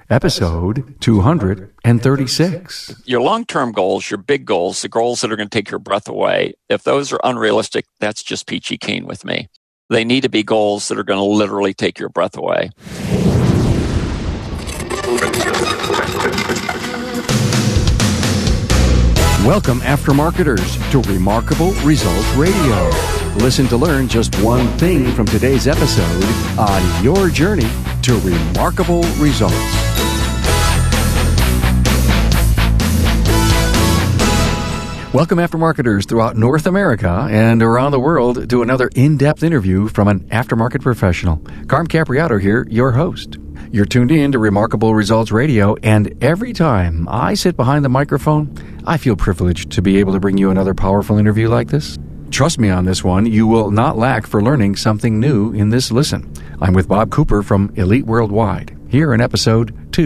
episode 236. Your long-term goals, your big goals, the goals that are going to take your breath away, if those are unrealistic, that's just peachy keen with me. They need to be goals that are going to literally take your breath away. Welcome, Aftermarketers, to Remarkable Results Radio. Listen to learn just one thing from today's episode on your journey to remarkable results. Welcome, Aftermarketers throughout North America and around the world, to another in-depth interview from an aftermarket professional. Carm Capriato here, your host. You're tuned in to Remarkable Results Radio, and every time I sit behind the microphone, I feel privileged to be able to bring you another powerful interview like this. Trust me on this one, you will not lack for learning something new in this listen. I'm with Bob Cooper from Elite Worldwide, here in episode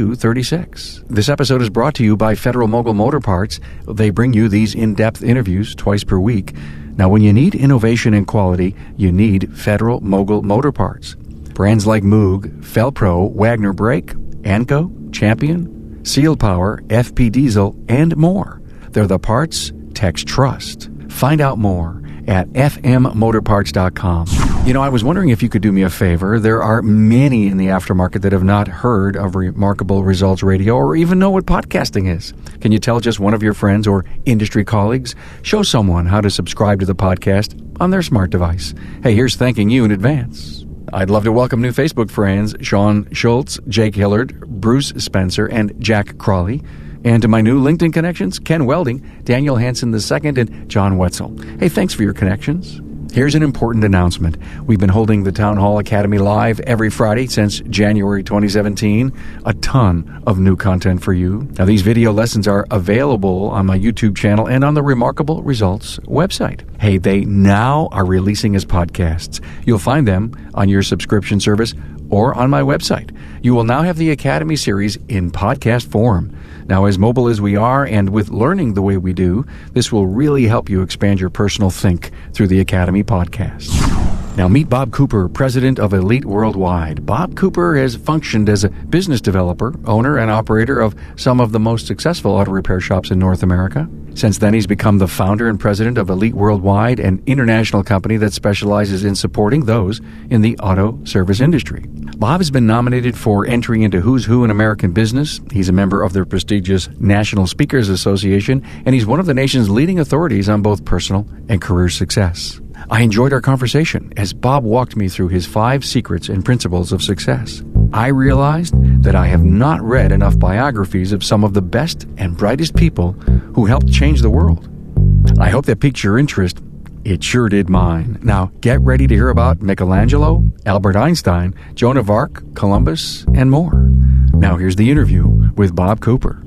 236. This episode is brought to you by Federal Mogul Motor Parts. They bring you these in-depth interviews twice per week. Now, when you need innovation and quality, you need Federal Mogul Motor Parts. Brands like Moog, Felpro, Wagner Brake, ANCO, Champion, Seal Power, FP Diesel, and more. They're the parts techs trust. Find out more at fmmotorparts.com. You know, I was wondering if you could do me a favor. There are many in the aftermarket that have not heard of Remarkable Results Radio or even know what podcasting is. Can you tell just one of your friends or industry colleagues? Show someone how to subscribe to the podcast on their smart device. Hey, here's thanking you in advance. I'd love to welcome new Facebook friends, Sean Schultz, Jake Hillard, Bruce Spencer, and Jack Crawley. And to my new LinkedIn connections, Ken Welding, Daniel Hansen II, and John Wetzel. Hey, thanks for your connections. Here's an important announcement. We've been holding the Town Hall Academy live every Friday since January 2017. A ton of new content for you. Now, these video lessons are available on my YouTube channel and on the Remarkable Results website. Hey, they now are releasing as podcasts. You'll find them on your subscription service or on my website. You will now have the Academy series in podcast form. Now, as mobile as we are, and with learning the way we do, this will really help you expand your personal think through the Academy podcast. Now, meet Bob Cooper, president of Elite Worldwide. Bob Cooper has functioned as a business developer, owner, and operator of some of the most successful auto repair shops in North America. Since then, he's become the founder and president of Elite Worldwide, an international company that specializes in supporting those in the auto service industry. Bob has been nominated for entry into Who's Who in American Business. He's a member of the prestigious National Speakers Association, and he's one of the nation's leading authorities on both personal and career success. I enjoyed our conversation as Bob walked me through his 5 secrets and principles of success. I realized that I have not read enough biographies of some of the best and brightest people who helped change the world. I hope that piqued your interest. It sure did mine. Now, get ready to hear about Michelangelo, Albert Einstein, Joan of Arc, Columbus, and more. Now, here's the interview with Bob Cooper.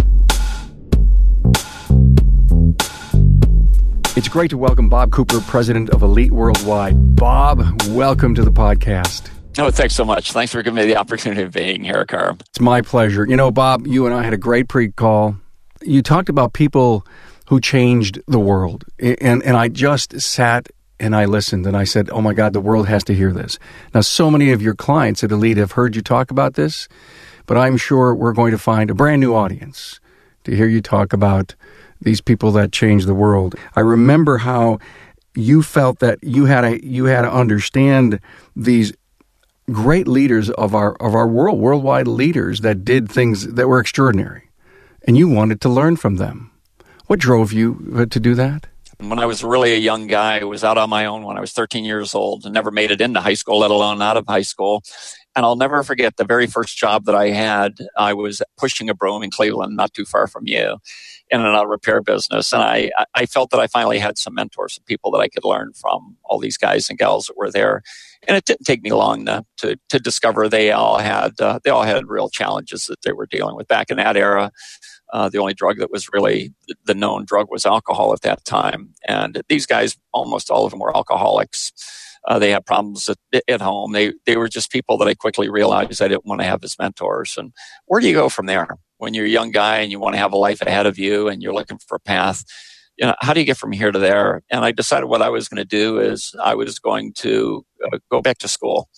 It's great to welcome Bob Cooper, president of Elite Worldwide. Bob, welcome to the podcast. Oh, thanks so much. Thanks for giving me the opportunity of being here, Carm. It's my pleasure. You know, Bob, you and I had a great pre-call. You talked about people who changed the world. And I just sat and I listened and I said, oh my God, the world has to hear this. Now, so many of your clients at Elite have heard you talk about this, but I'm sure we're going to find a brand new audience to hear you talk about these people that changed the world. I remember how you felt that you had to understand these great leaders of our worldwide leaders that did things that were extraordinary, and you wanted to learn from them. What drove you to do that? When I was really a young guy, I was out on my own when I was 13 years old and never made it into high school, let alone out of high school. And I'll never forget the very first job that I had. I was pushing a broom in Cleveland, not too far from you, in an auto repair business. And I felt that I finally had some mentors, some people that I could learn from, all these guys and gals that were there. And it didn't take me long to discover they all had real challenges that they were dealing with. Back in that era, the only drug that was really the known drug was alcohol at that time. And these guys, almost all of them were alcoholics. They had problems at home. They were just people that I quickly realized I didn't want to have as mentors. And where do you go from there? When you're a young guy and you want to have a life ahead of you and you're looking for a path, how do you get from here to there? And I decided what I was going to do is I was going to go back to school.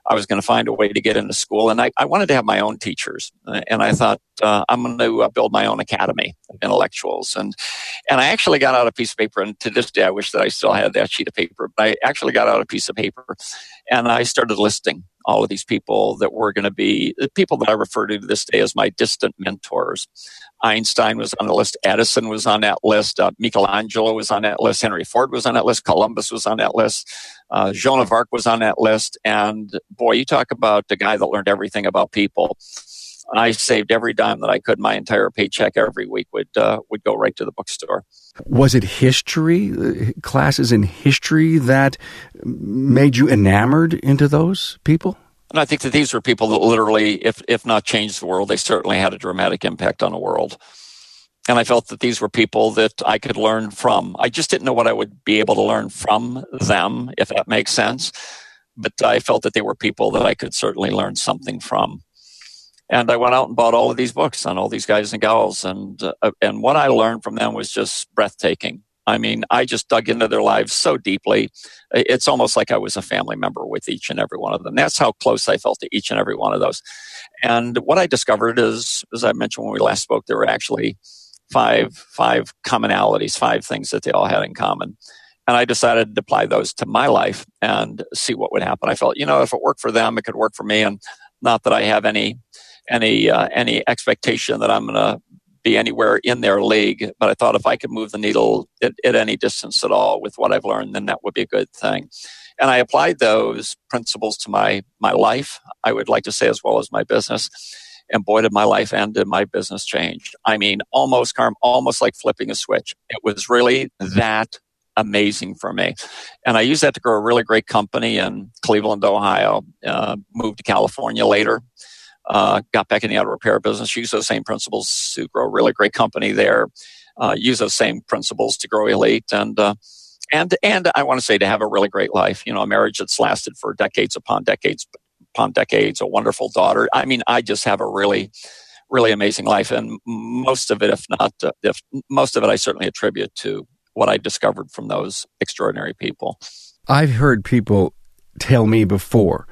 I was going to find a way to get into school. And I wanted to have my own teachers. And I thought, I'm going to build my own academy of intellectuals. And I actually got out a piece of paper. And to this day, I wish that I still had that sheet of paper. But I actually got out a piece of paper and I started listing all of these people that were going to be the people that I refer to this day as my distant mentors. Einstein was on the list. Edison was on that list. Michelangelo was on that list. Henry Ford was on that list. Columbus was on that list. Joan of Arc was on that list. And boy, you talk about the guy that learned everything about people. I saved every dime that I could. My entire paycheck every week would go right to the bookstore. Was it history, classes in history that made you enamored into those people? And I think that these were people that literally, if not changed the world, they certainly had a dramatic impact on the world. And I felt that these were people that I could learn from. I just didn't know what I would be able to learn from them, if that makes sense. But I felt that they were people that I could certainly learn something from. And I went out and bought all of these books on all these guys and gals. And what I learned from them was just breathtaking. I mean, I just dug into their lives so deeply. It's almost like I was a family member with each and every one of them. That's how close I felt to each and every one of those. And what I discovered is, as I mentioned when we last spoke, there were actually five commonalities, 5 things that they all had in common. And I decided to apply those to my life and see what would happen. I felt, if it worked for them, it could work for me. And not that I have any expectation that I'm going to be anywhere in their league, but I thought if I could move the needle at any distance at all with what I've learned, then that would be a good thing. And I applied those principles to my life, I would like to say, as well as my business. And boy, did my life and did my business change. I mean, almost like flipping a switch. It was really that amazing for me. And I used that to grow a really great company in Cleveland, Ohio, moved to California later. Got back in the auto repair business, used those same principles to grow a really great company there, use those same principles to grow Elite, and I want to say to have a really great life. A marriage that's lasted for decades upon decades, a wonderful daughter. I mean, I just have a really, really amazing life, and most of it, if most of it, I certainly attribute to what I discovered from those extraordinary people. I've heard people tell me before,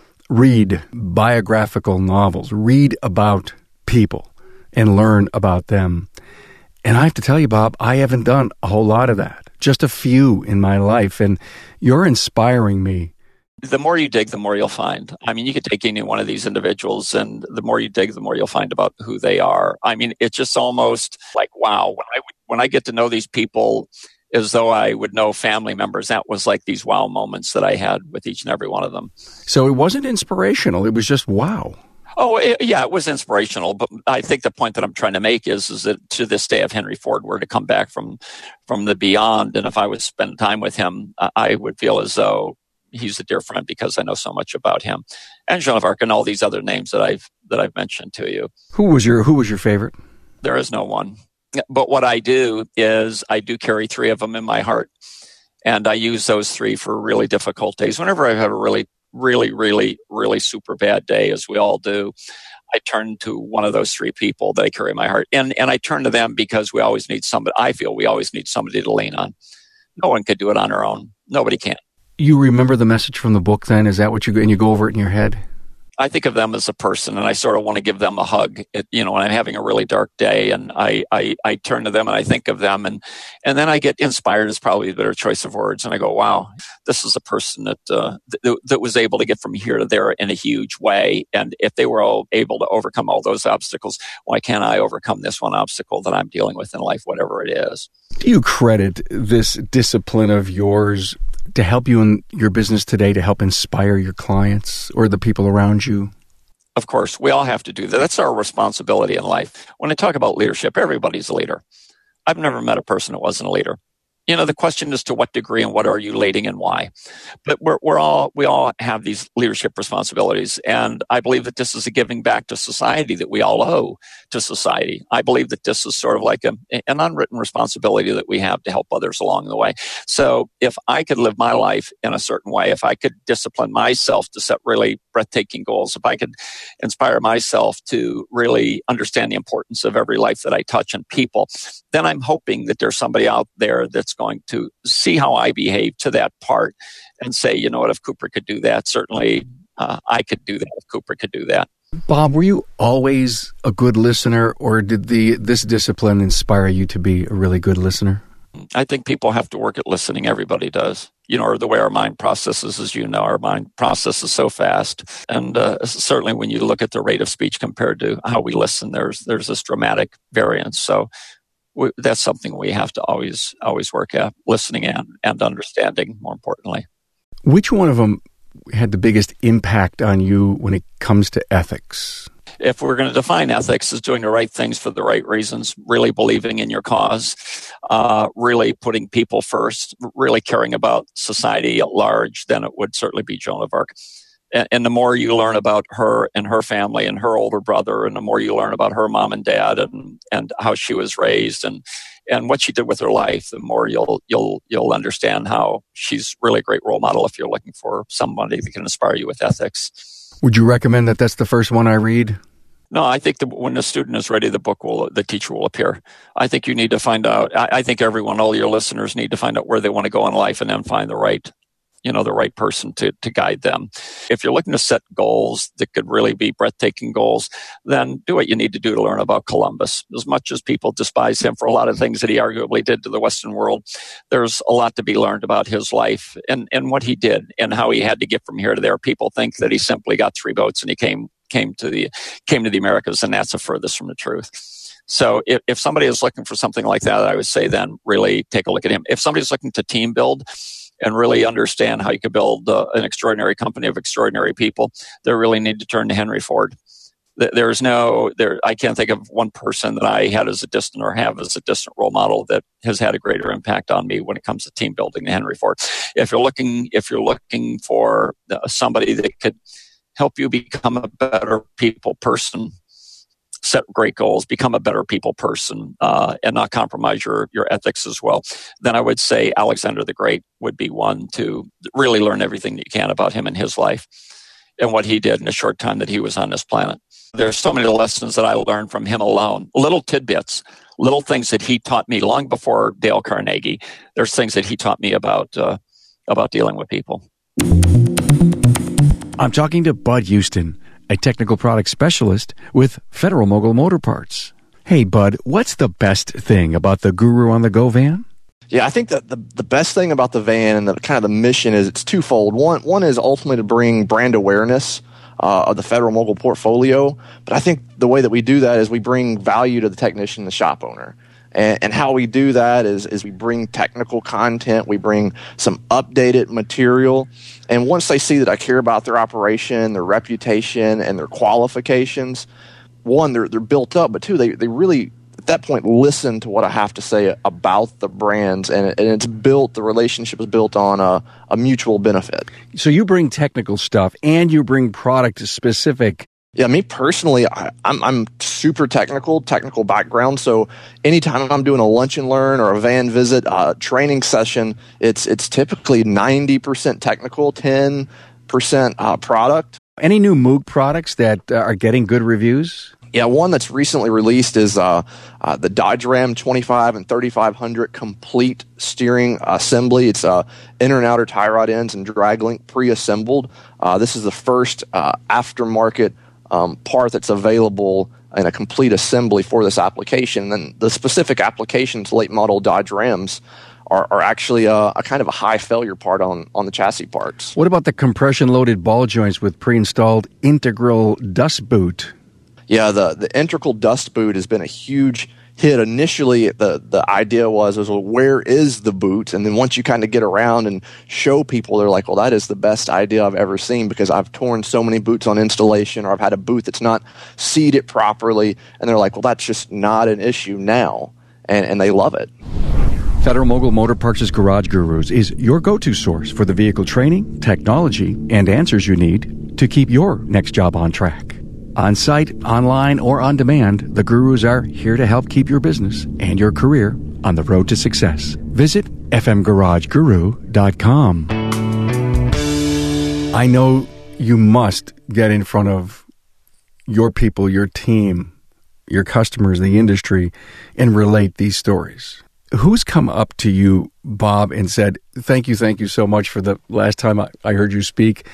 read biographical novels, read about people and learn about them. And I have to tell you, Bob, I haven't done a whole lot of that, just a few in my life. And you're inspiring me. The more you dig, the more you'll find. I mean, you could take any one of these individuals, and the more you dig, the more you'll find about who they are. I mean, it's just almost like, wow, when I get to know these people as though I would know family members, that was like these wow moments that I had with each and every one of them. So it wasn't inspirational. It was just wow. Oh, it was inspirational. But I think the point that I'm trying to make is that to this day, if Henry Ford were to come back from the beyond, and if I would spend time with him, I would feel as though he's a dear friend because I know so much about him. And Joan of Arc and all these other names that I've mentioned to you. Who was your favorite? There is no one. But what I do is I do carry 3 of them in my heart. And I use those 3 for really difficult days. Whenever I have a really, really, really, really super bad day, as we all do, I turn to one of those 3 people that I carry in my heart. And I turn to them because we always need somebody. I feel we always need somebody to lean on. No one could do it on their own. Nobody can. You remember the message from the book then? Is that what you go over it in your head? I think of them as a person, and I sort of want to give them a hug. When I'm having a really dark day, and I turn to them and I think of them, and then I get inspired is probably a better choice of words, and I go, wow, this is a person that was able to get from here to there in a huge way. And if they were all able to overcome all those obstacles, why can't I overcome this one obstacle that I'm dealing with in life, whatever it is? Do you credit this discipline of yours to help you in your business today, to help inspire your clients or the people around you? Of course, we all have to do that. That's our responsibility in life. When I talk about leadership, everybody's a leader. I've never met a person that wasn't a leader. The question is to what degree and what are you leading and why. But we all have these leadership responsibilities, and I believe that this is a giving back to society that we all owe to society. I believe that this is sort of like an unwritten responsibility that we have to help others along the way. So if I could live my life in a certain way, if I could discipline myself to set really breathtaking goals, if I could inspire myself to really understand the importance of every life that I touch and people, then I'm hoping that there's somebody out there that's going to see how I behave to that part and say, you know what, if Cooper could do that, certainly I could do that if Cooper could do that. Bob, were you always a good listener, or did this discipline inspire you to be a really good listener? I think people have to work at listening. Everybody does. Or the way our mind processes, as you know, our mind processes so fast. And certainly when you look at the rate of speech compared to how we listen, there's this dramatic variance. So that's something we have to always work at, listening and understanding, more importantly. Which one of them had the biggest impact on you when it comes to ethics? If we're going to define ethics as doing the right things for the right reasons, really believing in your cause, really putting people first, really caring about society at large, then it would certainly be Joan of Arc. And the more you learn about her and her family and her older brother, and the more you learn about her mom and dad and how she was raised and what she did with her life, the more you'll understand how she's really a great role model if you're looking for somebody that can inspire you with ethics. Would you recommend that that's the first one I read? No, I think when the student is ready, the teacher will appear. I think you need to find out. I think all your listeners need to find out where they want to go in life and then find the right person to guide them. If you're looking to set goals that could really be breathtaking goals, then do what you need to do to learn about Columbus. As much as people despise him for a lot of things that he arguably did to the Western world, there's a lot to be learned about his life and what he did and how he had to get from here to there. People think that he simply got 3 boats and he came to the Americas, and that's the furthest from the truth. So if somebody is looking for something like that, I would say then really take a look at him. If somebody's looking to team build and really understand how you can build an extraordinary company of extraordinary people, they really need to turn to Henry Ford. I can't think of one person that I had as a distant role model that has had a greater impact on me when it comes to team building than Henry Ford. If you're looking for somebody that could help you become a better people person, set great goals, become a better people person, and not compromise your ethics as well, then I would say Alexander the Great would be one to really learn everything that you can about him and his life and what he did in a short time that he was on this planet. There's so many lessons that I learned from him alone, little tidbits, little things that he taught me long before Dale Carnegie. There's things that he taught me about dealing with people. I'm talking to Bud Houston, a technical product specialist with Federal Mogul Motor Parts. Hey, Bud, what's the best thing about the Guru on the Go van? Yeah, I think that the best thing about the van and the kind of the mission is it's twofold. One is ultimately to bring brand awareness of the Federal Mogul portfolio, but I think the way that we do that is we bring value to the technician, the shop owner. And how we do that is we bring technical content, we bring some updated material, and once they see that I care about their operation, their reputation, and their qualifications, one, they're built up, but two, they really, at that point, listen to what I have to say about the brands, and the relationship is built on a mutual benefit. So you bring technical stuff, and you bring product-specific. Yeah, me personally, I'm super technical background. So anytime I'm doing a lunch and learn or a van visit, training session, it's typically 90% technical, 10% product. Any new Moog products that are getting good reviews? Yeah, one that's recently released is the Dodge Ram 25 and 3500 complete steering assembly. It's inner and outer tie rod ends and drag link pre-assembled. This is the first aftermarket part that's available in a complete assembly for this application. And the specific applications, late model Dodge Rams, are actually a kind of a high failure part on the chassis parts. What about the compression loaded ball joints with pre-installed integral dust boot? Yeah, the integral dust boot has been a huge hit. Initially, the idea was well, where is the boot? And then once you kind of get around and show people, they're like, well, that is the best idea I've ever seen because I've torn so many boots on installation, or I've had a boot that's not seated properly. And they're like, well, that's just not an issue now. And they love it. Federal Mogul Motor Parts' Garage Gurus is your go-to source for the vehicle training, technology, and answers you need to keep your next job on track. On-site, online, or on demand, the Gurus are here to help keep your business and your career on the road to success. Visit fmgarageguru.com. I know you must get in front of your people, your team, your customers, the industry, and relate these stories. Who's come up to you, Bob, and said, thank you so much for the last time I heard you speak.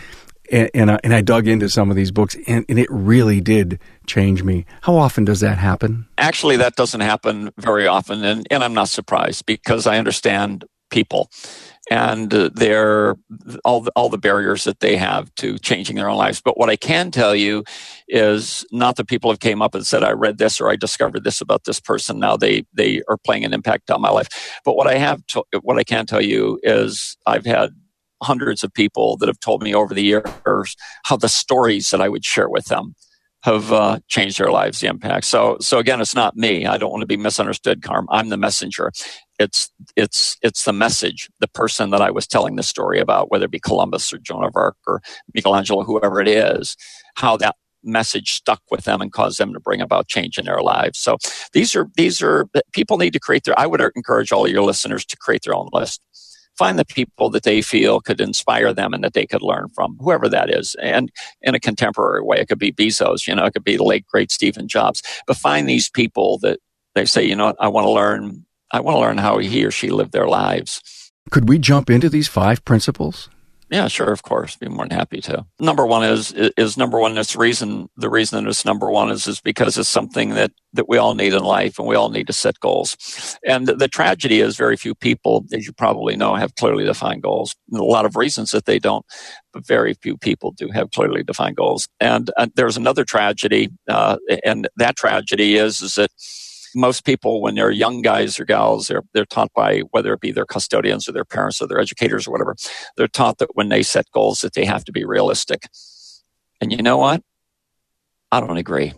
and I dug into some of these books, and it really did change me. How often does that happen? Actually, that doesn't happen very often, and I'm not surprised because I understand people and all the barriers that they have to changing their own lives. But what I can tell you is not that people have came up and said, I read this or I discovered this about this person. Now they are playing an impact on my life. But what I can tell you is I've had hundreds of people that have told me over the years how the stories that I would share with them have changed their lives, the impact. So again, it's not me. I don't want to be misunderstood, Carm. I'm the messenger. It's the message, the person that I was telling the story about, whether it be Columbus or Joan of Arc or Michelangelo, whoever it is, how that message stuck with them and caused them to bring about change in their lives. So these are people need to create I would encourage all of your listeners to create their own list. Find the people that they feel could inspire them and that they could learn from, whoever that is. And in a contemporary way, it could be Bezos, it could be the late, great Steve Jobs. But find these people that they say, I want to learn how he or she lived their lives. Could we jump into these 5 principles? Yeah, sure, of course. Be more than happy to. Number one is number one. The reason it's number one is because it's something that we all need in life, and we all need to set goals. And the tragedy is very few people, as you probably know, have clearly defined goals. And a lot of reasons that they don't, but very few people do have clearly defined goals. And there's another tragedy, and that tragedy is that most people, when they're young guys or gals, they're taught by, whether it be their custodians or their parents or their educators or whatever, they're taught that when they set goals that they have to be realistic. And you know what? I don't agree.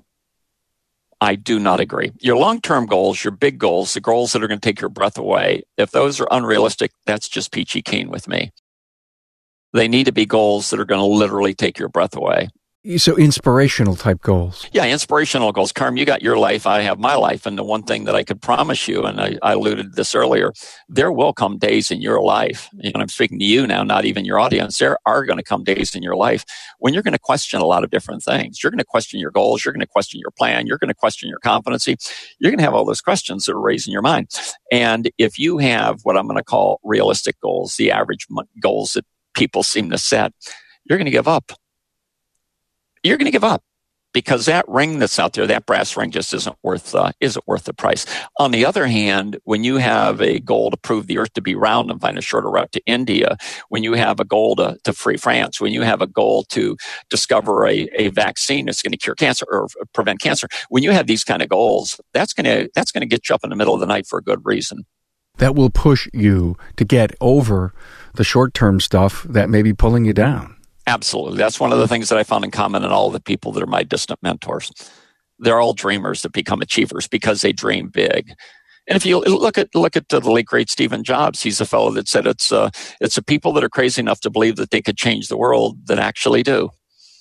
I do not agree. Your long-term goals, your big goals, the goals that are going to take your breath away, if those are unrealistic, that's just peachy keen with me. They need to be goals that are going to literally take your breath away. So inspirational type goals. Yeah, inspirational goals. Carm, you got your life, I have my life. And the one thing that I could promise you, and I alluded to this earlier, there will come days in your life, I'm speaking to you now, not even your audience, there are going to come days in your life when you're going to question a lot of different things. You're going to question your goals. You're going to question your plan. You're going to question your competency. You're going to have all those questions that are raised in your mind. And if you have what I'm going to call realistic goals, the average goals that people seem to set, you're going to give up. You're going to give up because that ring that's out there, that brass ring, just isn't worth the price. On the other hand, when you have a goal to prove the earth to be round and find a shorter route to India, when you have a goal to free France, when you have a goal to discover a vaccine that's going to cure cancer or prevent cancer, when you have these kind of goals, that's going to get you up in the middle of the night for a good reason. That will push you to get over the short-term stuff that may be pulling you down. Absolutely. That's one of the things that I found in common in all the people that are my distant mentors. They're all dreamers that become achievers because they dream big. And if you look at the late great Steve Jobs, he's a fellow that said it's the people that are crazy enough to believe that they could change the world that actually do.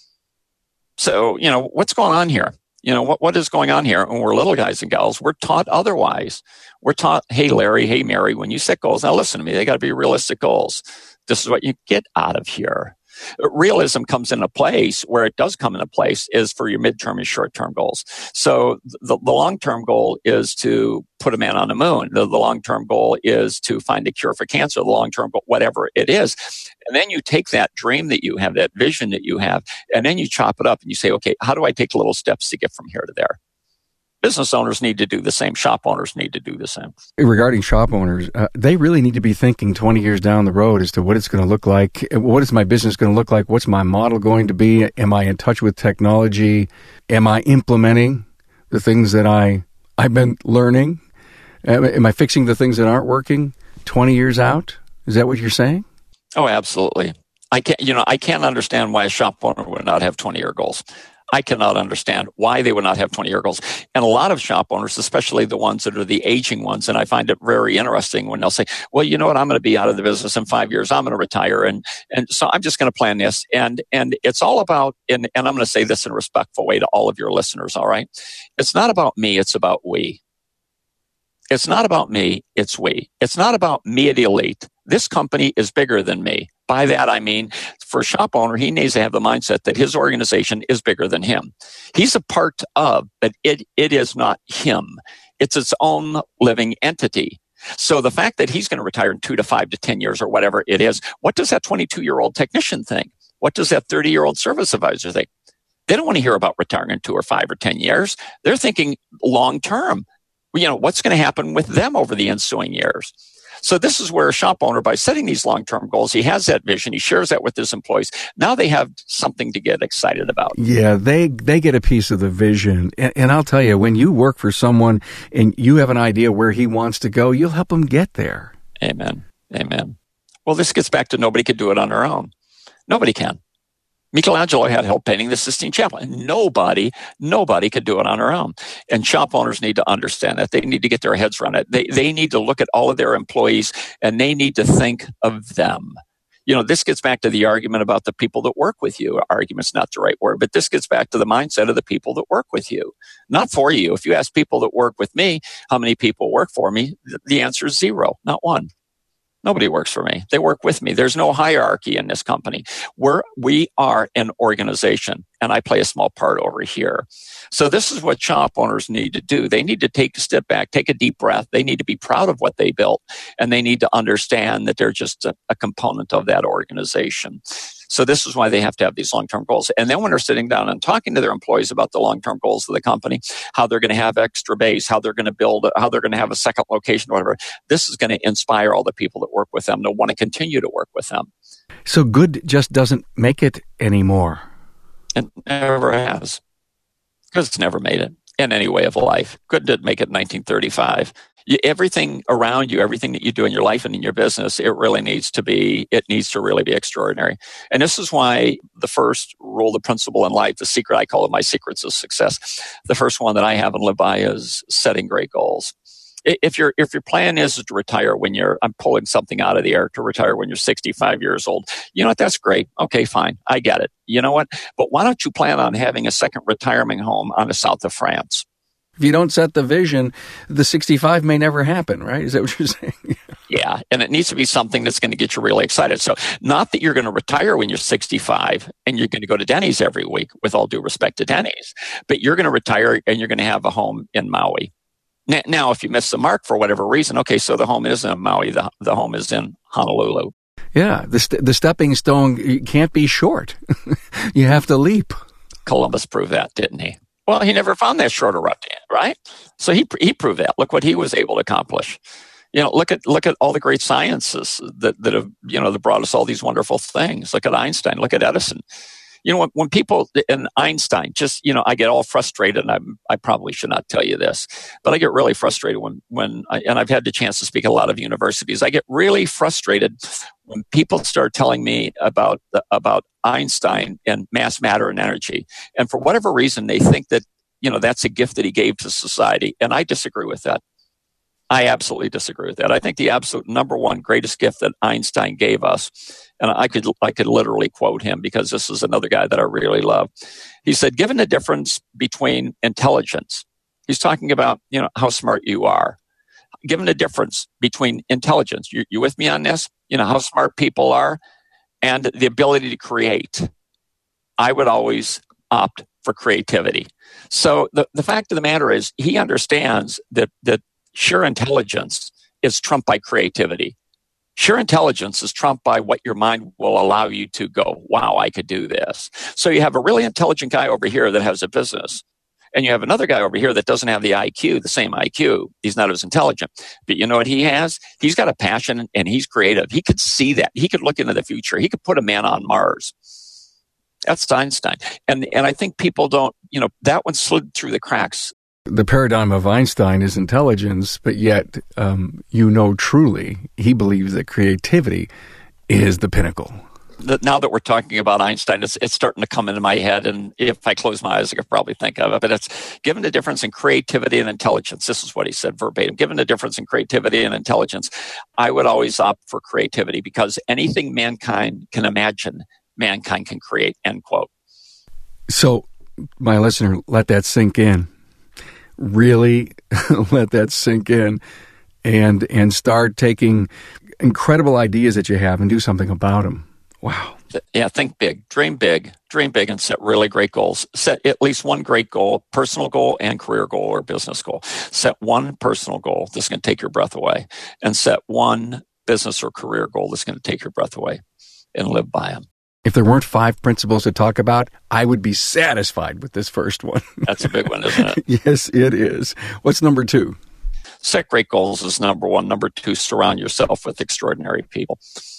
So, what's going on here? What is going on here? When we're little guys and gals, we're taught otherwise. We're taught, hey, Larry, hey, Mary, when you set goals, now listen to me, they got to be realistic goals. This is what you get out of here. Realism comes into place where it does come into place is for your midterm and short-term goals. So the long-term goal is to put a man on the moon. The long-term goal is to find a cure for cancer. The long-term goal, whatever it is. And then you take that dream that you have, that vision that you have, and then you chop it up and you say, okay, how do I take little steps to get from here to there? Business owners need to do the same. Shop owners need to do the same. Regarding shop owners, they really need to be thinking 20 years down the road as to what it's going to look like. What is my business going to look like? What's my model going to be? Am I in touch with technology? Am I implementing the things that I've been learning? Am I fixing the things that aren't working 20 years out? Is that what you're saying? Oh, absolutely. I can't understand why a shop owner would not have 20-year goals. I cannot understand why they would not have 20-year goals. And a lot of shop owners, especially the ones that are the aging ones, and I find it very interesting when they'll say, well, you know what, I'm going to be out of the business in 5 years. I'm going to retire. And so I'm just going to plan this. And it's all about, and I'm going to say this in a respectful way to all of your listeners, all right? It's not about me. It's about we. It's not about me. It's we. It's not about me at Elite. This company is bigger than me. By that, I mean, for a shop owner, he needs to have the mindset that his organization is bigger than him. He's a part of, but it is not him. It's its own living entity. So the fact that he's going to retire in 2 to 5 to 10 years or whatever it is, what does that 22-year-old technician think? What does that 30-year-old service advisor think? They don't want to hear about retiring in 2 or 5 or 10 years. They're thinking long term. What's going to happen with them over the ensuing years? So this is where a shop owner, by setting these long-term goals, he has that vision. He shares that with his employees. Now they have something to get excited about. Yeah, they get a piece of the vision. And I'll tell you, when you work for someone and you have an idea where he wants to go, you'll help him get there. Amen. Amen. Well, this gets back to nobody could do it on their own. Nobody can. Michelangelo had help painting the Sistine Chapel, and nobody could do it on their own. And shop owners need to understand that. They need to get their heads around it. They need to look at all of their employees, and they need to think of them. This gets back to the argument about the people that work with you. Argument's not the right word, but this gets back to the mindset of the people that work with you, not for you. If you ask people that work with me, how many people work for me? The answer is 0, not 1. Nobody works for me. They work with me. There's no hierarchy in this company. We are an organization, and I play a small part over here. So this is what shop owners need to do. They need to take a step back, take a deep breath. They need to be proud of what they built, and they need to understand that they're just a component of that organization. So this is why they have to have these long-term goals. And then when they're sitting down and talking to their employees about the long-term goals of the company, how they're going to have extra base, how they're going to build, how they're going to have a second location, whatever, this is going to inspire all the people that work with them to want to continue to work with them. So good just doesn't make it anymore. It never has. Because it's never made it in any way of life. Good didn't make it in 1935. Everything around you, everything that you do in your life and in your business, it needs to really be extraordinary. And this is why the first rule, the principle in life, the secret, I call it my secrets of success. The first one that I have and live by is setting great goals. If your plan is to retire I'm pulling something out of the air, to retire when you're 65 years old, you know what? That's great. Okay, fine. I get it. You know what? But why don't you plan on having a second retirement home on the south of France? If you don't set the vision, the 65 may never happen, right? Is that what you're saying? Yeah, and it needs to be something that's going to get you really excited. So not that you're going to retire when you're 65 and you're going to go to Denny's every week, with all due respect to Denny's, but you're going to retire and you're going to have a home in Maui. Now, if you miss the mark for whatever reason, okay, so the home isn't in Maui, the home is in Honolulu. Yeah, the stepping stone can't be short. You have to leap. Columbus proved that, didn't he? Well, he never found that shorter route, right? So he proved that. Look what he was able to accomplish. Look at all the great sciences that have that brought us all these wonderful things. Look at Einstein. Look at Edison. When people, and Einstein, I get all frustrated, and I probably should not tell you this, but I get really frustrated and I've had the chance to speak at a lot of universities. I get really frustrated when people start telling me about Einstein and mass, matter, and energy. And for whatever reason, they think that, that's a gift that he gave to society. And I disagree with that. I absolutely disagree with that. I think the absolute number one greatest gift that Einstein gave us, and I could literally quote him because this is another guy that I really love. He said, given the difference between intelligence, he's talking about, how smart you are. Given the difference between intelligence, you with me on this? How smart people are and the ability to create. I would always opt for creativity. So the fact of the matter is he understands that sheer intelligence is trumped by creativity. Sheer intelligence is trumped by what your mind will allow you to go, wow, I could do this. So you have a really intelligent guy over here that has a business, and you have another guy over here that doesn't have the IQ, the same IQ. He's not as intelligent. But you know what he has? He's got a passion, and he's creative. He could see that. He could look into the future. He could put a man on Mars. That's Einstein. And I think people don't, that one slid through the cracks. The paradigm of Einstein is intelligence, but yet, truly, he believes that creativity is the pinnacle. Now that we're talking about Einstein, it's starting to come into my head, and if I close my eyes, I could probably think of it. But it's given the difference in creativity and intelligence. This is what he said verbatim. Given the difference in creativity and intelligence, I would always opt for creativity because anything mankind can imagine, mankind can create, end quote. So, my listener, let that sink in. Really let that sink in and start taking incredible ideas that you have and do something about them. Wow. Yeah, think big, dream big, and set really great goals. Set at least one great goal, personal goal and career goal or business goal. Set one personal goal that's going to take your breath away, and set one business or career goal that's going to take your breath away, and live by them. If there weren't 5 principles to talk about, I would be satisfied with this first one. That's a big one, isn't it? Yes, it is. What's number 2? Set great goals is number 1. Number 2, surround yourself with extraordinary people.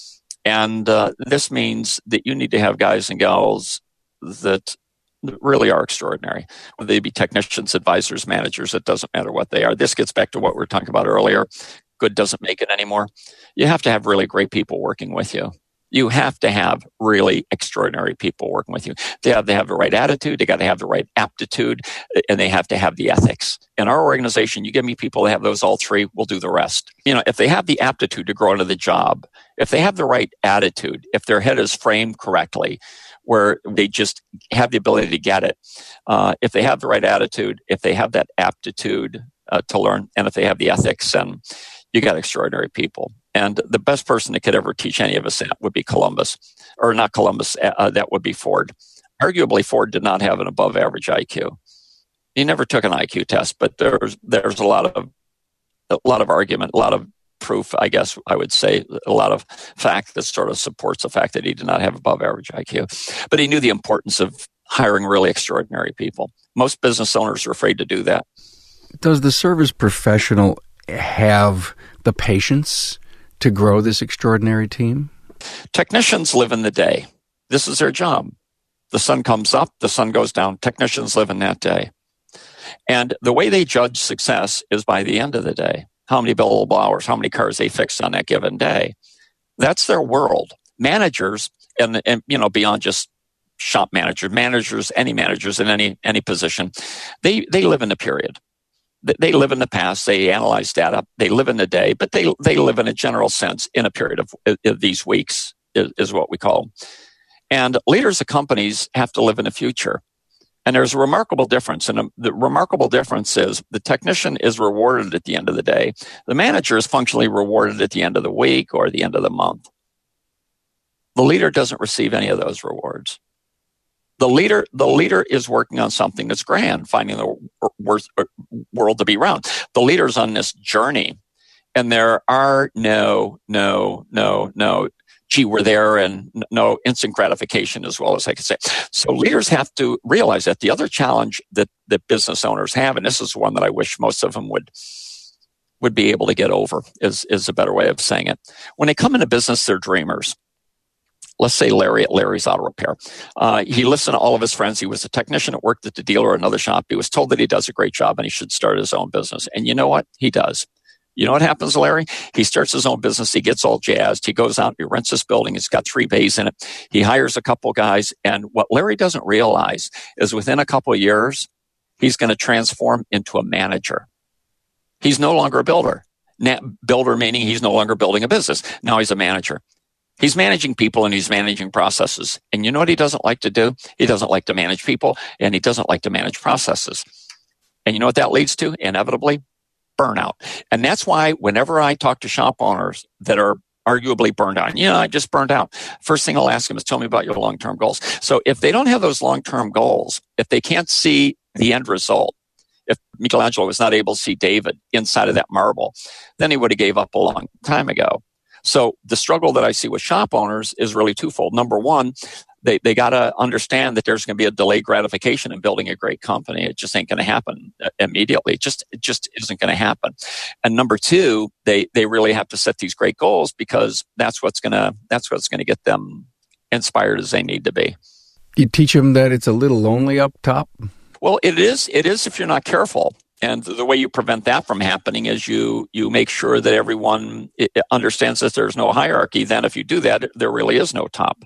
And this means that you need to have guys and gals that really are extraordinary. Whether they be technicians, advisors, managers, it doesn't matter what they are. This gets back to what we were talking about earlier. Good doesn't make it anymore. You have to have really great people working with you. You have to have really extraordinary people working with you. They have to have the right attitude. They got to have the right aptitude, and they have to have the ethics. In our organization, you give me people that have those all 3, we'll do the rest. If they have the aptitude to grow into the job, if they have the right attitude, if their head is framed correctly, where they just have the ability to get it, if they have the right attitude, if they have that aptitude to learn, and if they have the ethics, then you got extraordinary people. And the best person that could ever teach any of us that would be Columbus. Or not Columbus, that would be Ford. Arguably, Ford did not have an above average IQ. He never took an IQ test, but there's a lot of argument, a lot of proof, I guess I would say, a lot of fact that sort of supports the fact that he did not have above average IQ. But he knew the importance of hiring really extraordinary people. Most business owners are afraid to do that. Does the service professional have the patience to grow this extraordinary team? Technicians live in the day. This is their job. The sun comes up, the sun goes down. Technicians live in that day. And the way they judge success is by the end of the day. How many billable hours, how many cars they fixed on that given day. That's their world. Managers, and beyond just shop managers, any managers in any position, they live in the period. They live in the past. They analyze data. They live in the day, but they live in a general sense in a period of these weeks is what we call them. And leaders of companies have to live in the future. And there's a remarkable difference. And the remarkable difference is the technician is rewarded at the end of the day. The manager is functionally rewarded at the end of the week or the end of the month. The leader doesn't receive any of those rewards. The leader is working on something that's grand, finding the world to be round. The leader's on this journey, and there are no, gee, we're there, and no instant gratification, as well as I could say. So leaders have to realize that. The other challenge that business owners have, and this is one that I wish most of them would be able to get over, is a better way of saying it. When they come into business, they're dreamers. Let's say Larry at Larry's Auto Repair. He listened to all of his friends. He was a technician that worked at the dealer or another shop. He was told that he does a great job and he should start his own business. And you know what? He does. You know what happens to Larry? He starts his own business. He gets all jazzed. He goes out, he rents this building. It's got 3 bays in it. He hires a couple guys. And what Larry doesn't realize is within a couple of years, he's going to transform into a manager. He's no longer a builder. Builder meaning he's no longer building a business. Now he's a manager. He's managing people and he's managing processes. And you know what he doesn't like to do? He doesn't like to manage people and he doesn't like to manage processes. And you know what that leads to? Inevitably, burnout. And that's why whenever I talk to shop owners that are arguably burned out, I just burned out. First thing I'll ask them is, tell me about your long-term goals. So if they don't have those long-term goals, if they can't see the end result, if Michelangelo was not able to see David inside of that marble, then he would have gave up a long time ago. So the struggle that I see with shop owners is really twofold. Number one, they got to understand that there's going to be a delayed gratification in building a great company. It just ain't going to happen immediately. It just isn't going to happen. And number two, they really have to set these great goals because that's what's going to get them inspired as they need to be. You teach them that it's a little lonely up top? Well, it is if you're not careful. And the way you prevent that from happening is you make sure that everyone understands that there's no hierarchy. Then if you do that, there really is no top.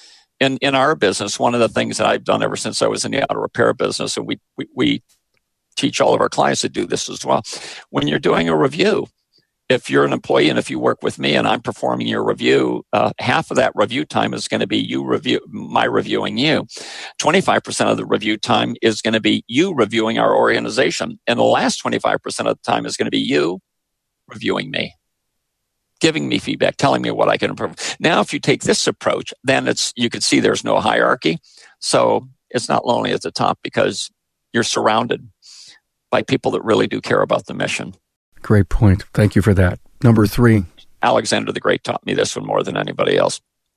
In our business, one of the things that I've done ever since I was in the auto repair business, and we teach all of our clients to do this as well. When you're doing a review, if you're an employee and if you work with me and I'm performing your review, half of that review time is going to be my reviewing you. 25% of the review time is going to be you reviewing our organization. And the last 25% of the time is going to be you reviewing me, giving me feedback, telling me what I can improve. Now, if you take this approach, then you can see there's no hierarchy. So it's not lonely at the top because you're surrounded by people that really do care about the mission. Great point. Thank you for that. Number 3. Alexander the Great taught me this one more than anybody else.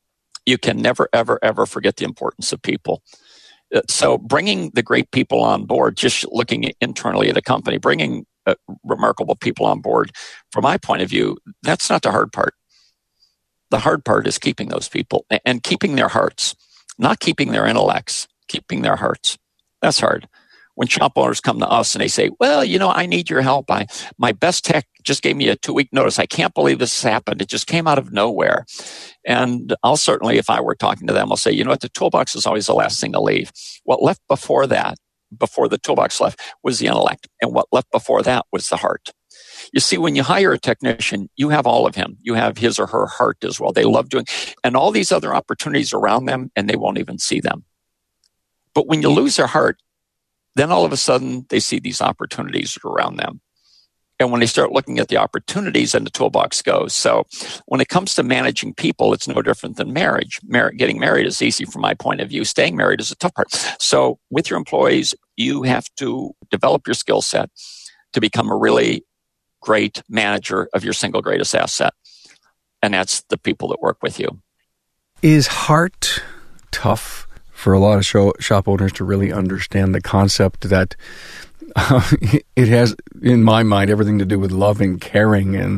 You can never, ever, ever forget the importance of people. So bringing the great people on board, just looking internally at a company, bringing remarkable people on board, from my point of view, that's not the hard part. The hard part is keeping those people and keeping their hearts, not keeping their intellects, keeping their hearts. That's hard. When shop owners come to us and they say, well, I need your help. My best tech just gave me a 2-week notice. I can't believe this happened. It just came out of nowhere. And I'll certainly, if I were talking to them, I'll say, what, the toolbox is always the last thing to leave. What left before that, before the toolbox left, was the intellect. And what left before that was the heart. You see, when you hire a technician, you have all of him. You have his or her heart as well. They love doing, and all these other opportunities around them, and they won't even see them. But when you lose their heart, then all of a sudden they see these opportunities around them. And when they start looking at the opportunities, then the toolbox goes. So when it comes to managing people, it's no different than marriage. Getting married is easy from my point of view. Staying married is a tough part. So with your employees, you have to develop your skill set to become a really great manager of your single greatest asset. And that's the people that work with you. Is heart tough for a lot of shop owners to really understand the concept that it has, in my mind, everything to do with love and caring? And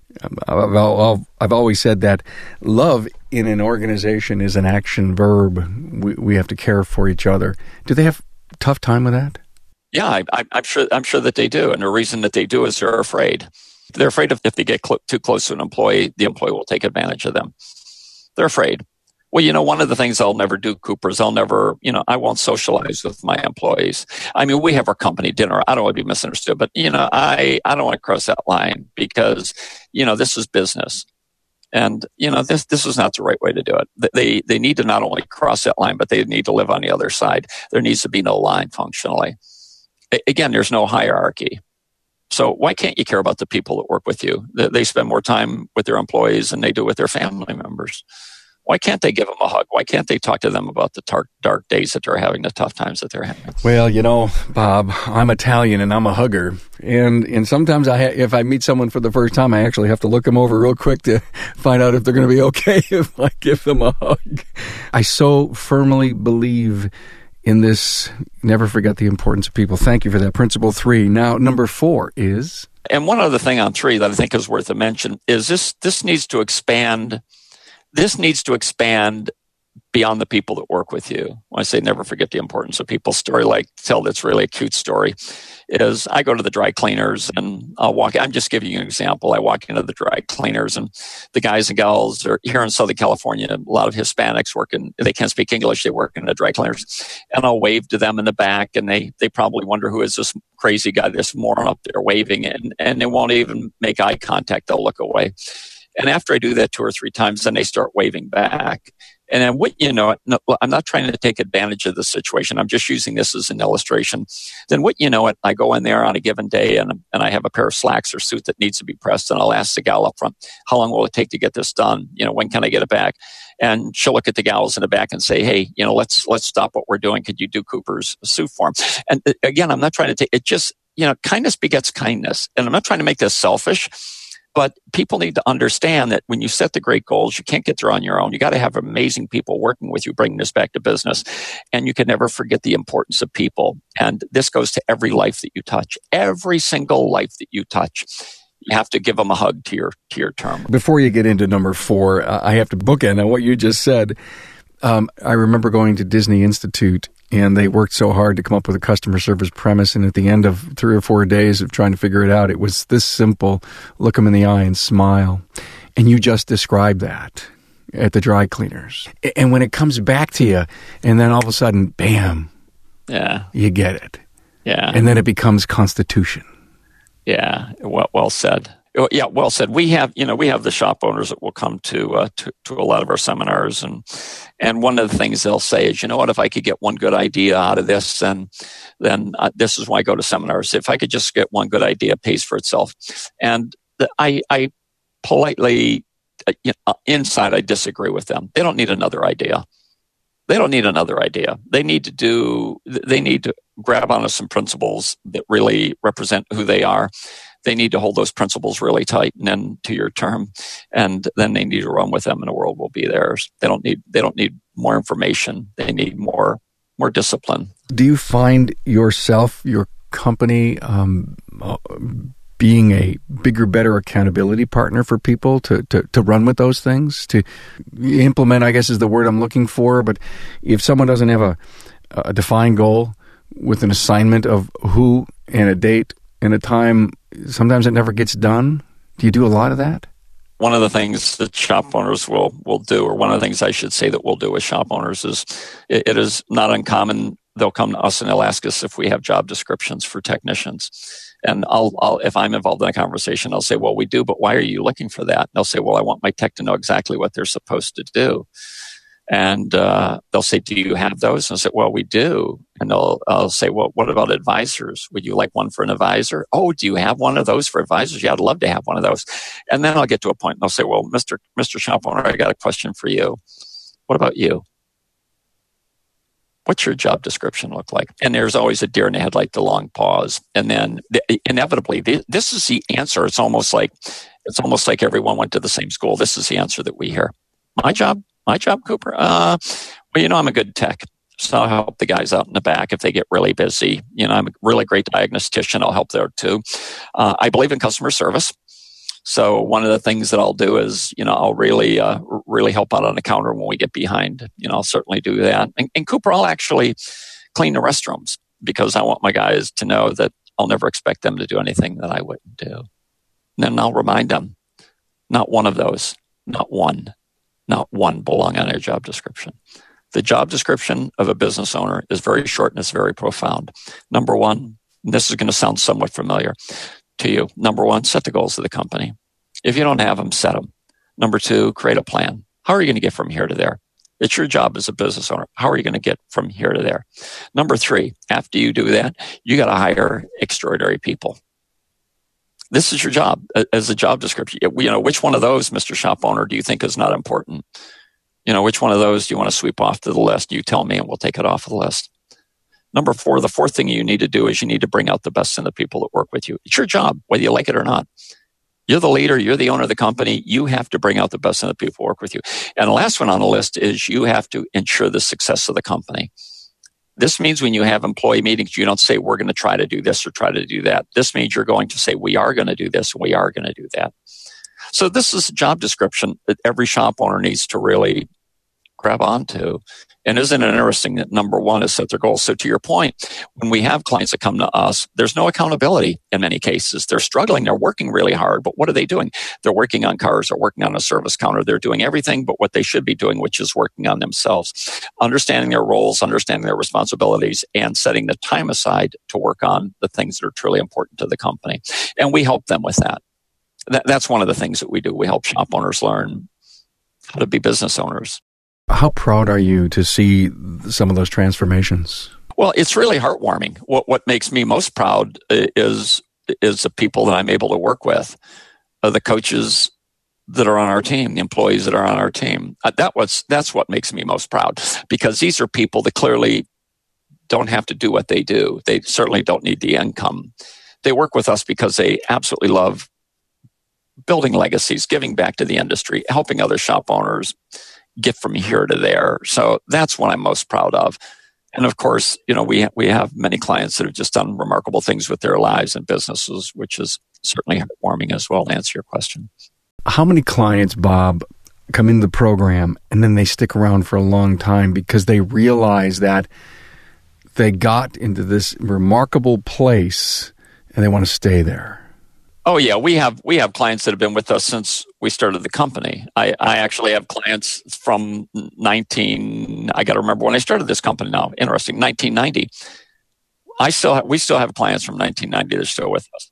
I've always said that love in an organization is an action verb. We have to care for each other. Do they have a tough time with that? Yeah, I'm sure that they do. And the reason that they do is they're afraid. They're afraid if they get too close to an employee, the employee will take advantage of them. They're afraid. Well, one of the things I'll never do, Cooper, is I won't socialize with my employees. I mean, we have our company dinner. I don't want to be misunderstood, but, I don't want to cross that line because, this is business. And, this is not the right way to do it. They need to not only cross that line, but they need to live on the other side. There needs to be no line functionally. Again, there's no hierarchy. So why can't you care about the people that work with you? They spend more time with their employees than they do with their family members. Why can't they give them a hug? Why can't they talk to them about the dark days that they're having, the tough times that they're having? Well, Bob, I'm Italian and I'm a hugger. And sometimes if I meet someone for the first time, I actually have to look them over real quick to find out if they're going to be okay if I give them a hug. I so firmly believe in this, never forget the importance of people. Thank you for that. Principle 3. Now, number 4 is? And one other thing on 3 that I think is worth a mention is this needs to expand. This needs to expand beyond the people that work with you. When I say never forget the importance of people, story tell that's really a cute story is I go to the dry cleaners and I'm just giving you an example. I walk into the dry cleaners and the guys and gals are here in Southern California. A lot of Hispanics they can't speak English. They work in the dry cleaners and I'll wave to them in the back and they probably wonder who is this crazy guy, this moron up there waving and they won't even make eye contact. They'll look away. And after I do that 2 or 3 times, then they start waving back. And then I'm not trying to take advantage of the situation. I'm just using this as an illustration. Then I go in there on a given day and I have a pair of slacks or suit that needs to be pressed. And I'll ask the gal up front, how long will it take to get this done? When can I get it back? And she'll look at the gals in the back and say, hey, let's stop what we're doing. Could you do Cooper's suit for him? And again, I'm not trying to take it. Just, kindness begets kindness. And I'm not trying to make this selfish. But people need to understand that when you set the great goals, you can't get there on your own. You got to have amazing people working with you, bringing this back to business. And you can never forget the importance of people. And this goes to every life that you touch, every single life that you touch. You have to give them a hug to your term. Before you get into number 4, I have to bookend on what you just said. I remember going to Disney Institute, and they worked so hard to come up with a customer service premise. And at the end of 3 or 4 days of trying to figure it out, it was this simple: look them in the eye and smile. And you just described that at the dry cleaners. And when it comes back to you, and then all of a sudden, bam, yeah, you get it. Yeah. And then it becomes constitution. Yeah, well said. Yeah, well said. We have the shop owners that will come to a lot of our seminars, and one of the things they'll say is, if I could get one good idea out of this, then this is why I go to seminars. If I could just get one good idea, it pays for itself. And I politely, inside, I disagree with them. They don't need another idea. They need to grab onto some principles that really represent who they are. they need to hold those principles really tight, and then to your term, and then they need to run with them, and the world will be theirs. They don't need more information. They need more discipline. Do you find yourself, your company, being a bigger, better accountability partner for people to run with those things, to implement, I guess is the word I'm looking for. But if someone doesn't have a defined goal with an assignment of who and a date and a time, sometimes it never gets done. Do you do a lot of that? One of the things that shop owners will do, or one of the things I should say that we'll do with shop owners is it is not uncommon. They'll come to us and they'll ask us if we have job descriptions for technicians. And I'll if I'm involved in a conversation, I'll say, well, we do, but why are you looking for that? And they'll say, well, I want my tech to know exactly what they're supposed to do. And they'll say, do you have those? And I'll say, well, we do. And I'll say, well, what about advisors? Would you like one for an advisor? Oh, do you have one of those for advisors? Yeah, I'd love to have one of those. And then I'll get to a point and I'll say, well, Mr. Shop Owner, I got a question for you. What about you? What's your job description look like? And there's always a deer in the headlight, the long pause. And then inevitably, this is the answer. It's almost like everyone went to the same school. This is the answer that we hear. My job, Cooper? Well, I'm a good tech. So I'll help the guys out in the back if they get really busy. I'm a really great diagnostician. I'll help there too. I believe in customer service. So one of the things that I'll do is, I'll really help out on the counter when we get behind. I'll certainly do that. And Cooper, I'll actually clean the restrooms because I want my guys to know that I'll never expect them to do anything that I wouldn't do. And then I'll remind them, not one of those, not one belong on their job description. The job description of a business owner is very short and it's very profound. Number one, and this is going to sound somewhat familiar to you. Number one, set the goals of the company. If you don't have them, set them. Number two, create a plan. How are you going to get from here to there? It's your job as a business owner. How are you going to get from here to there? Number three, after you do that, you got to hire extraordinary people. This is your job as a job description. Which one of those, Mr. Shop Owner, do you think is not important? Which one of those do you want to sweep off to the list? You tell me and we'll take it off of the list. Number four, the fourth thing you need to do is you need to bring out the best in the people that work with you. It's your job, whether you like it or not. You're the leader. You're the owner of the company. You have to bring out the best in the people who work with you. And the last one on the list is you have to ensure the success of the company. This means when you have employee meetings, you don't say, we're going to try to do this or try to do that. This means you're going to say, we are going to do this and we are going to do that. So this is a job description that every shop owner needs to really grab onto. And isn't it interesting that number one is set their goals? So to your point, when we have clients that come to us, there's no accountability in many cases. They're struggling. They're working really hard. But what are they doing? They're working on cars. They're working on a service counter. They're doing everything but what they should be doing, which is working on themselves, understanding their roles, understanding their responsibilities, and setting the time aside to work on the things that are truly important to the company. And we help them with that. That's one of the things that we do. We help shop owners learn how to be business owners. How proud are you to see some of those transformations? Well, it's really heartwarming. What makes me most proud is the people that I'm able to work with, the coaches that are on our team, the employees that are on our team. That's what makes me most proud, because these are people that clearly don't have to do what they do. They certainly don't need the income. They work with us because they absolutely love building legacies, giving back to the industry, helping other shop owners get from here to there. So that's what I'm most proud of. And of course, we have many clients that have just done remarkable things with their lives and businesses, which is certainly heartwarming as well, to answer your question. How many clients, Bob, come into the program and then they stick around for a long time because they realize that they got into this remarkable place and they want to stay there? Oh yeah, we have clients that have been with us since we started the company. I actually have clients from I got to remember when I started this company now. Interesting, 1990. We still have clients from 1990 that are still with us.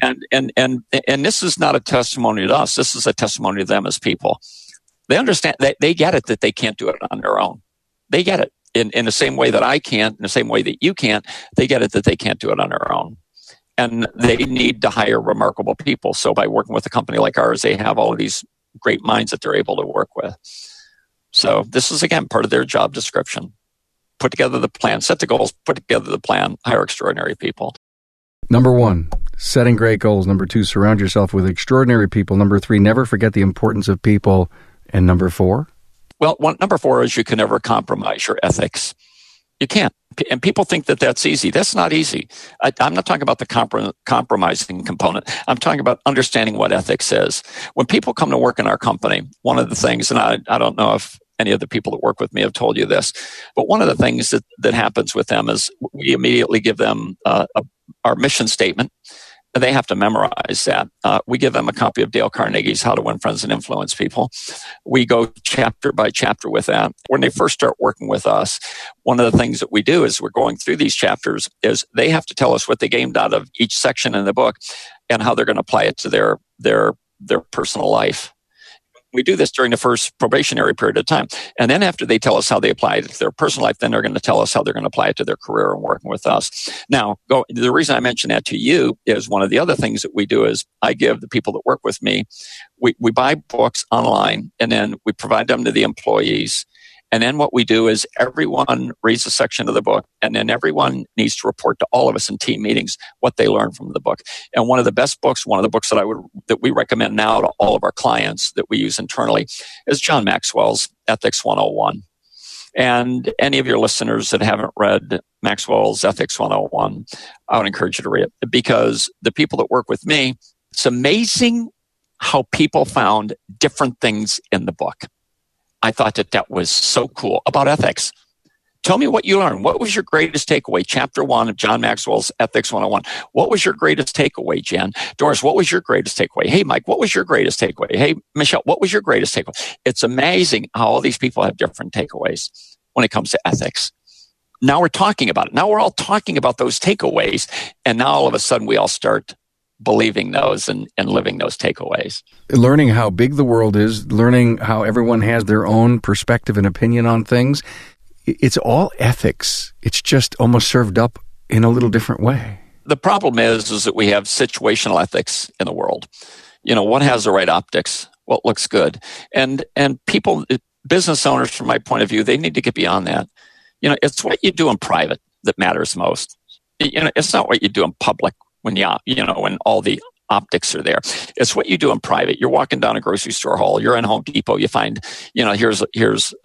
And this is not a testimony to us. This is a testimony to them as people. They understand they get it that they can't do it on their own. They get it in the same way that I can't, in the same way that you can't. They get it that they can't do it on their own. And they need to hire remarkable people. So by working with a company like ours, they have all of these great minds that they're able to work with. So this is, again, part of their job description. Put together the plan, set the goals, put together the plan, hire extraordinary people. Number 1, setting great goals. Number 2, surround yourself with extraordinary people. Number 3, never forget the importance of people. And number 4? Well, number 4 is you can never compromise your ethics. You can't. And people think that that's easy. That's not easy. I'm not talking about the compromising component. I'm talking about understanding what ethics is. When people come to work in our company, one of the things, and I don't know if any of the people that work with me have told you this, but one of the things that happens with them is we immediately give them our mission statement. They have to memorize that. We give them a copy of Dale Carnegie's How to Win Friends and Influence People. We go chapter by chapter with that. When they first start working with us, one of the things that we do is we're going through these chapters is they have to tell us what they gained out of each section in the book and how they're going to apply it to their personal life. We do this during the first probationary period of time. And then after they tell us how they apply it to their personal life, then they're going to tell us how they're going to apply it to their career and working with us. Now, the reason I mention that to you is one of the other things that we do is I give the people that work with me, we buy books online and then we provide them to the employees. And then what we do is everyone reads a section of the book and then everyone needs to report to all of us in team meetings what they learned from the book. And one of the books that we recommend now to all of our clients that we use internally is John Maxwell's Ethics 101. And any of your listeners that haven't read Maxwell's Ethics 101, I would encourage you to read it because the people that work with me, it's amazing how people found different things in the book. I thought that was so cool about ethics. Tell me what you learned. What was your greatest takeaway? Chapter 1 of John Maxwell's Ethics 101. What was your greatest takeaway, Jen? Doris, what was your greatest takeaway? Hey, Mike, what was your greatest takeaway? Hey, Michelle, what was your greatest takeaway? It's amazing how all these people have different takeaways when it comes to ethics. Now we're talking about it. Now we're all talking about those takeaways. And now all of a sudden we all start believing those and living those takeaways. Learning how big the world is, learning how everyone has their own perspective and opinion on things. It's all ethics. It's just almost served up in a little different way. The problem is that we have situational ethics in the world. What has the right optics? What looks good? And people, business owners, from my point of view, they need to get beyond that. It's what you do in private that matters most. It's not what you do in public when when all the optics are there. It's what you do in private. You're walking down a grocery store hall. You're in Home Depot. You find, here's two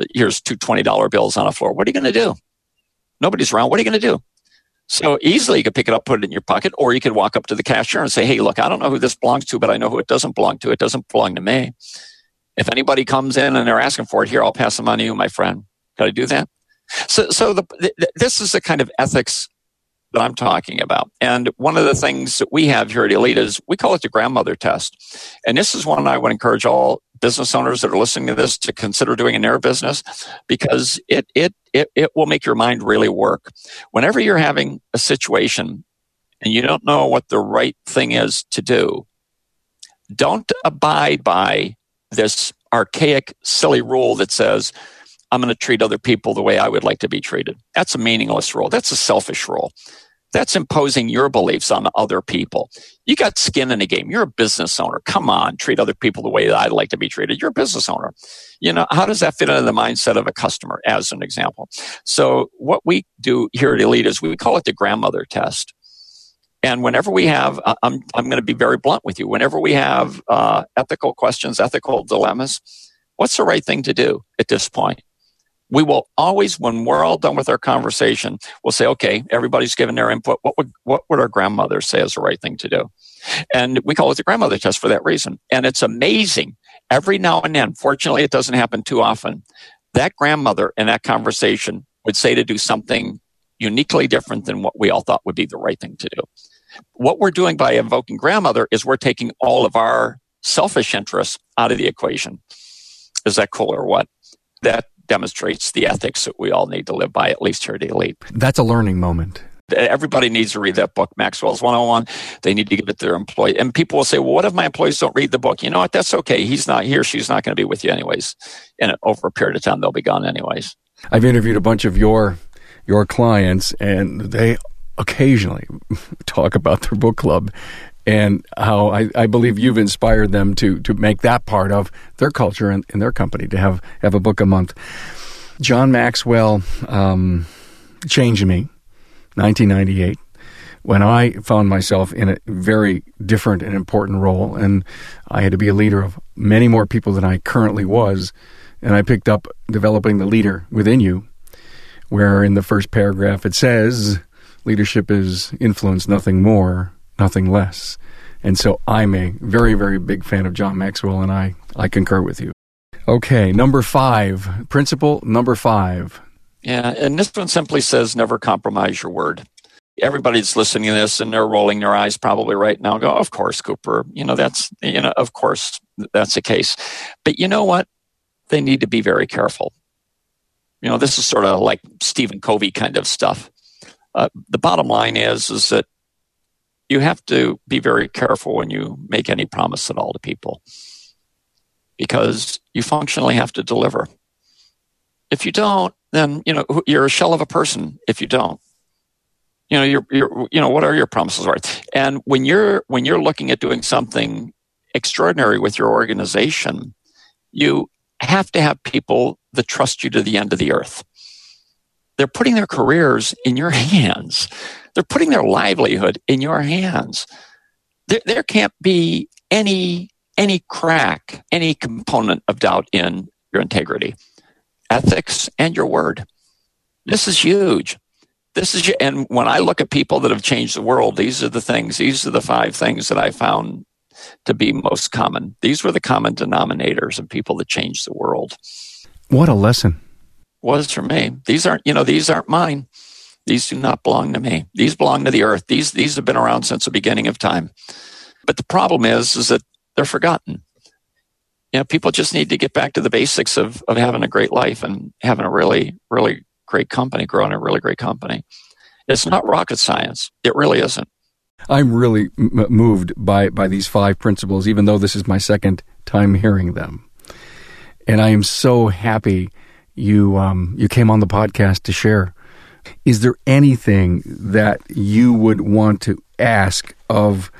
$20 bills on the floor. What are you going to do? Nobody's around. What are you going to do? So easily you could pick it up, put it in your pocket, or you could walk up to the cashier and say, hey, look, I don't know who this belongs to, but I know who it doesn't belong to. It doesn't belong to me. If anybody comes in and they're asking for it, here, I'll pass them on to you, my friend. Can I do that? So this is the kind of ethics that I'm talking about. And one of the things that we have here at Elite is we call it the grandmother test. And this is one I would encourage all business owners that are listening to this to consider doing in their business because it will make your mind really work. Whenever you're having a situation and you don't know what the right thing is to do, don't abide by this archaic, silly rule that says, I'm going to treat other people the way I would like to be treated. That's a meaningless rule. That's a selfish rule. That's imposing your beliefs on other people. You got skin in the game. You're a business owner. Come on, treat other people the way that I'd like to be treated. You're a business owner. How does that fit into the mindset of a customer, as an example? So what we do here at Elite is we call it the grandmother test. And whenever we have, I'm going to be very blunt with you. Whenever we have ethical questions, ethical dilemmas, what's the right thing to do at this point? We will always, when we're all done with our conversation, we'll say, okay, everybody's given their input. What would our grandmother say is the right thing to do? And we call it the grandmother test for that reason. And it's amazing. Every now and then, fortunately, it doesn't happen too often, that grandmother in that conversation would say to do something uniquely different than what we all thought would be the right thing to do. What we're doing by invoking grandmother is we're taking all of our selfish interests out of the equation. Is that cool or what? That demonstrates the ethics that we all need to live by, at least here at Elite. That's a learning moment. Everybody needs to read that book, Maxwell's 101. They need to give it to their employee. And people will say, well, what if my employees don't read the book? You know what? That's okay. He's not here. She's not going to be with you anyways. And over a period of time, they'll be gone anyways. I've interviewed a bunch of your clients, and they occasionally talk about their book club and how I believe you've inspired them to make that part of their culture and in their company, to have a book a month. John Maxwell changed me, 1998. when I found myself in a very different and important role, and I had to be a leader of many more people than I currently was, and I picked up developing the leader within you, where in the first paragraph it says, leadership is influence, nothing more, nothing less. And so I'm a very, very big fan of John Maxwell, and I concur with you. Okay, number 5, principle number 5. Yeah, and this one simply says never compromise your word. Everybody's listening to this and they're rolling their eyes probably right now and go, of course, Cooper, of course that's the case. But you know what? They need to be very careful. This is sort of like Stephen Covey kind of stuff. The bottom line is that you have to be very careful when you make any promise at all to people, because you functionally have to deliver. If you don't, then you're a shell of a person. If you don't, you're what are your promises worth? And when you're looking at doing something extraordinary with your organization, you have to have people that trust you to the end of the earth. They're putting their careers in your hands. They're putting their livelihood in your hands. There can't be any crack, any component of doubt in your integrity, ethics, and your word. This is huge. And when I look at people that have changed the world, these are the 5 things that I found to be most common. These were the common denominators of people that changed the world. What a lesson. Was for me. These aren't mine. These do not belong to me. These belong to the earth. These have been around since the beginning of time. But the problem is that they're forgotten. People just need to get back to the basics of having a great life and having a really, really great company, growing a really great company. It's not rocket science. It really isn't. I'm really moved by these 5 principles, even though this is my second time hearing them. And I am so happy you came on the podcast to share. Is there anything that you would want to ask of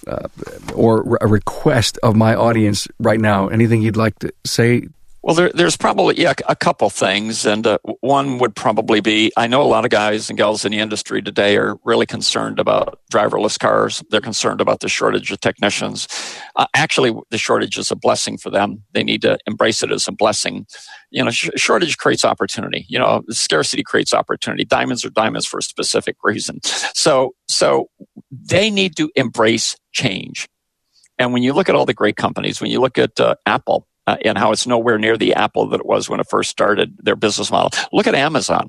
or a request of my audience right now? Anything you'd like to say? Well, there's probably a couple things, and one would probably be, I know a lot of guys and gals in the industry today are really concerned about driverless cars. They're concerned about the shortage of technicians. Actually, the shortage is a blessing for them. They need to embrace it as a blessing. Shortage creates opportunity. Scarcity creates opportunity. Diamonds are diamonds for a specific reason. So they need to embrace change. And when you look at all the great companies, when you look at Apple, and how it's nowhere near the Apple that it was when it first started their business model. Look at Amazon,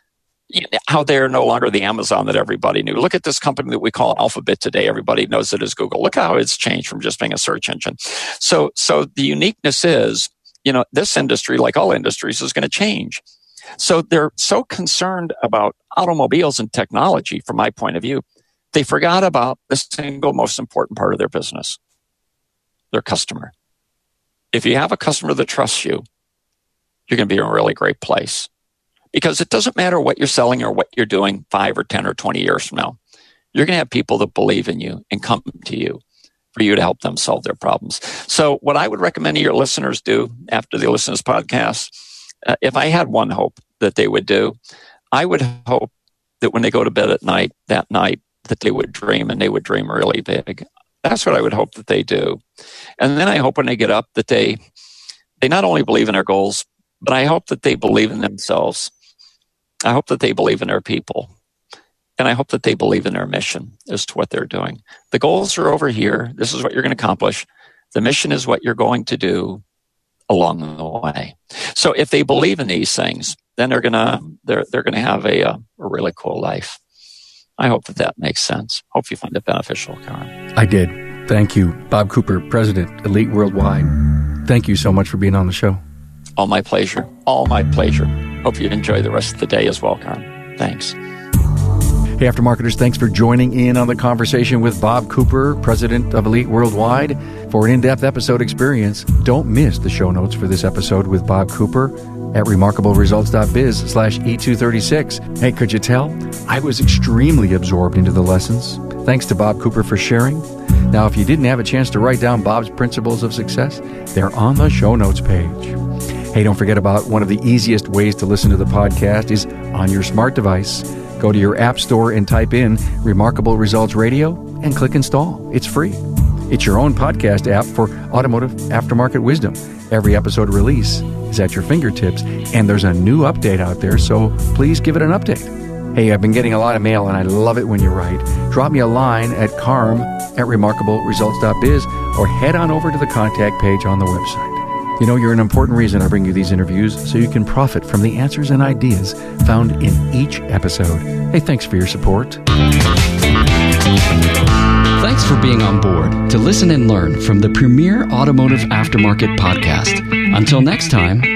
how they're no longer the Amazon that everybody knew. Look at this company that we call Alphabet today. Everybody knows it as Google. Look how it's changed from just being a search engine. So the uniqueness is, this industry, like all industries, is going to change. So they're so concerned about automobiles and technology, from my point of view, they forgot about the single most important part of their business, their customer. If you have a customer that trusts you, you're going to be in a really great place. Because it doesn't matter what you're selling or what you're doing 5 or 10 or 20 years from now. You're going to have people that believe in you and come to you for you to help them solve their problems. So what I would recommend your listeners do after they listen to this podcast, if I had one hope that they would do, I would hope that when they go to bed at night, that they would dream, and they would dream really big. That's what I would hope that they do. And then I hope when they get up that they not only believe in their goals, but I hope that they believe in themselves. I hope that they believe in their people. And I hope that they believe in their mission as to what they're doing. The goals are over here. This is what you're going to accomplish. The mission is what you're going to do along the way. So if they believe in these things, then they're going to have a really cool life. I hope that makes sense. Hope you find it beneficial, Karen. I did. Thank you. Bob Cooper, President, Elite Worldwide. Thank you so much for being on the show. All my pleasure. All my pleasure. Hope you enjoy the rest of the day as well, Karen. Thanks. Hey, Aftermarketers, thanks for joining in on the conversation with Bob Cooper, President of Elite Worldwide. For an in-depth episode experience, don't miss the show notes for this episode with Bob Cooper at remarkableresults.biz/E236. Hey, could you tell? I was extremely absorbed into the lessons. Thanks to Bob Cooper for sharing. Now, if you didn't have a chance to write down Bob's principles of success, they're on the show notes page. Hey, don't forget about one of the easiest ways to listen to the podcast is on your smart device. Go to your app store and type in Remarkable Results Radio and click install. It's free. It's your own podcast app for automotive aftermarket wisdom. Every episode release is at your fingertips, and there's a new update out there, so please give it an update. Hey, I've been getting a lot of mail, and I love it when you write. Drop me a line at carm@remarkableresults.biz or head on over to the contact page on the website. You know, you're an important reason I bring you these interviews, so you can profit from the answers and ideas found in each episode. Hey, thanks for your support. Thanks for being on board to listen and learn from the premier automotive aftermarket podcast. Until next time,